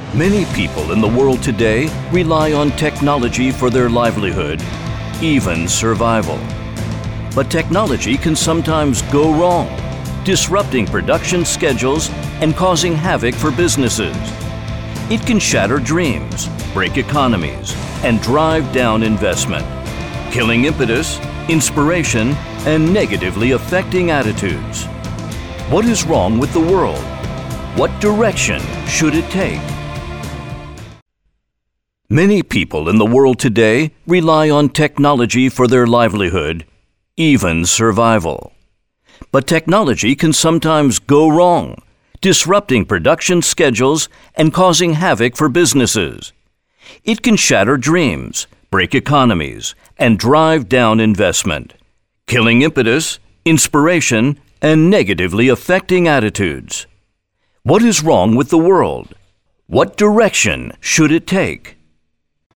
Many people in the world today rely on technology for their livelihood, even survival. But technology can sometimes go wrong, disrupting production schedules and causing havoc for businesses. It can shatter dreams, break economies, and drive down investment, killing impetus, inspiration, and negatively affecting attitudes. What is wrong with the world? What direction should it take? Many people in the world today rely on technology for their livelihood, even survival. But technology can sometimes go wrong, disrupting production schedules and causing havoc for businesses. It can shatter dreams, break economies, and drive down investment, killing impetus, inspiration, and negatively affecting attitudes. What is wrong with the world? What direction should it take?